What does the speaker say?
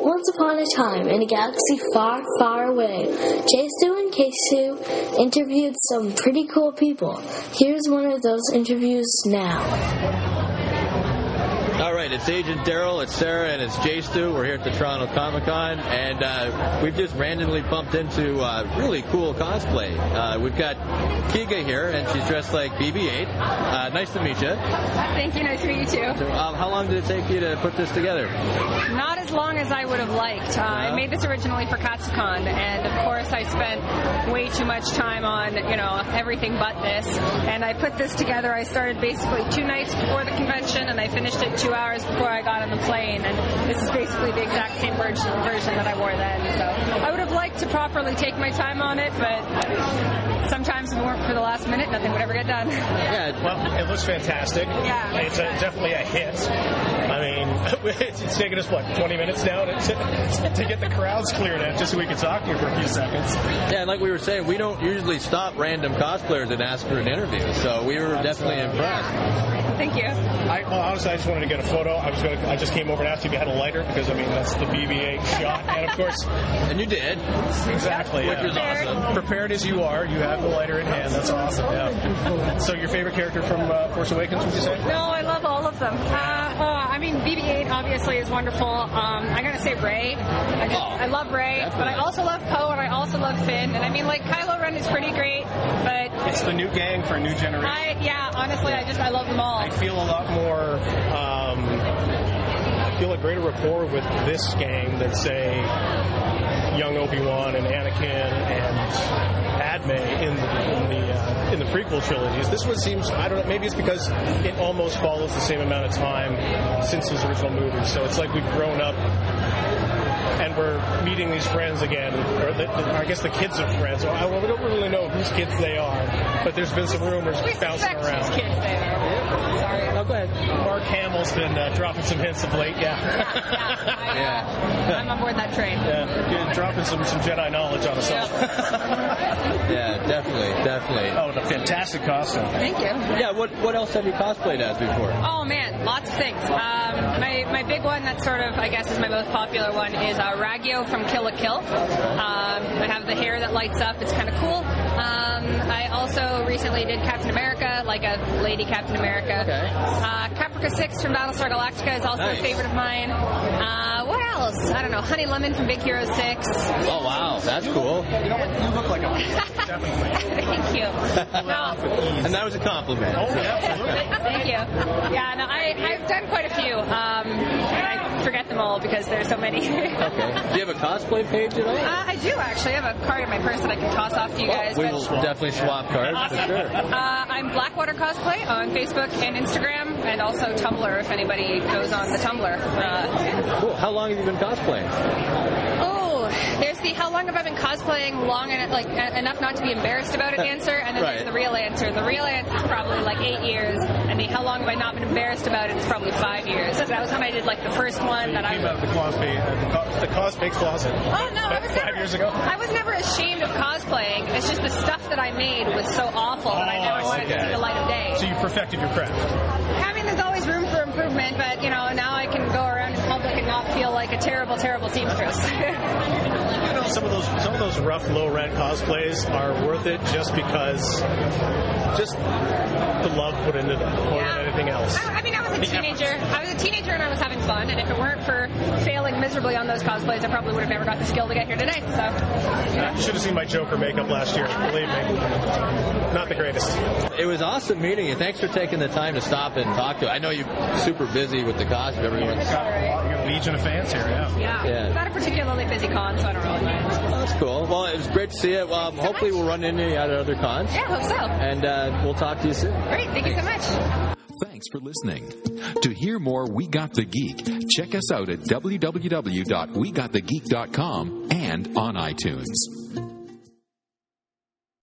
Once upon a time, in a galaxy far, far away, Jasu and Kesu interviewed some pretty cool people. Here's one of those interviews now. All right, it's Agent Daryl, it's Sarah, and it's Jasu. We're here at the Toronto Comic-Con, and we've just randomly bumped into really cool cosplay. We've got Kiga here, and she's dressed like BB-8. Nice to meet you. Thank you, nice to meet you too. So, how long did it take you to put this together? Not as long as I would have liked. I made this originally for Katsucon, and of course I spent way too much time on, everything but this. And I put this together, I started basically 2 nights before the convention, and I finished it 2 hours before I got on the plane, and this is basically the exact same version that I wore then. So I would have liked to properly take my time on it, but sometimes if it weren't for the last minute, nothing would ever get done. Yeah, well, it looks fantastic. Yeah. It's definitely a hit. I mean, it's taken us, 20 minutes now to get the crowds cleared out just so we can talk to you for a few seconds. Yeah, and like we were saying, we don't usually stop random cosplayers and ask for an interview, so we were definitely impressed. Thank you. Honestly, I just wanted to get a photo. I just came over and asked you if you had a lighter, because, that's the BB-8 shot. And, of course... And you did. Exactly. Which was awesome. Prepared as you are, you have the lighter in hand. That's awesome, yeah. So your favorite character from Force Awakens, would you say? No, I love all of them. BB-8 obviously is wonderful. I'm going to say Rey. I love Rey, definitely. But I also love Poe, and I also love Finn. And Kylo Ren is pretty great, but... It's the new gang for a new generation. Honestly, I love them all. I feel a lot more... I feel a greater rapport with this gang than, say, young Obi-Wan and Anakin and Padme in the prequel trilogies. This one seems, I don't know, maybe it's because it almost follows the same amount of time since his original movie. So it's like we've grown up and we're meeting these friends again, or I guess the kids of friends. We don't really know whose kids they are, but there's been some rumors bouncing around. Whose kids they are. Sorry. No, go ahead. Mark Hamill's been dropping some hints of late, I'm on board that train. Yeah, dropping some Jedi knowledge on us all. Yeah, definitely. Oh, and a fantastic costume. Thank you. Yeah, what else have you cosplayed as before? Oh, man, lots of things. My big one that sort of, I guess, is my most popular one is Ragyo from Kill la Kill. I have the hair that lights up. It's kind of cool. I also recently did Captain America, like a lady Captain America. Okay. Caprica 6 from Battlestar Galactica is also nice. a favorite of mine. What else? I don't know. Honey Lemon from Big Hero 6. Oh, wow. That's cool. You know what? You look like a definitely. Thank you. And that was a compliment. Oh, absolutely. Thank you. Yeah, no, I've done quite a few. I forget them all because there's so many. Okay. Do you have a cosplay page at all? I do, actually. I have a card in my purse that I can toss off to you guys. We will definitely swap cards, awesome. for sure. I'm Blackwater Cosplay on Facebook and Instagram, and also Tumblr, if anybody goes on the Tumblr. Cool. How long have you been cosplaying? There's the how long have I been cosplaying long enough not to be embarrassed about it answer, and then there's the real answer. The real answer is probably 8 years, and the how long have I not been embarrassed about it is probably 5 years. So that was when I did the first one so that I came out of the cosplay closet. Oh no, I was 5 years ago. I was never ashamed of cosplaying. It's just the stuff that I made was so awful that I never wanted to see the light of day. So you perfected your craft. There's always room for improvement, but now I can go around in public and not feel like a terrible seamstress. Some of those rough, low-rent cosplays are worth it just because, just the love put into them more than anything else. I was a teenager. I was a teenager and I was having fun, and if it weren't for failing miserably on those cosplays, I probably would have never got the skill to get here today. So, you should have seen my Joker makeup last year. Believe me, not the greatest. It was awesome meeting you. Thanks for taking the time to stop and talk to us. I know you're super busy with the costume. Everyone's got a legion of fans here. Yeah. Not a particularly busy con, so I don't really mind. That's cool. Well, it was great to see you. Hopefully we'll run into you at other cons. Yeah, I hope so. And we'll talk to you soon. Great. Thank you so much. Thanks for listening. To hear more We Got the Geek, check us out at www.wegotthegeek.com and on iTunes.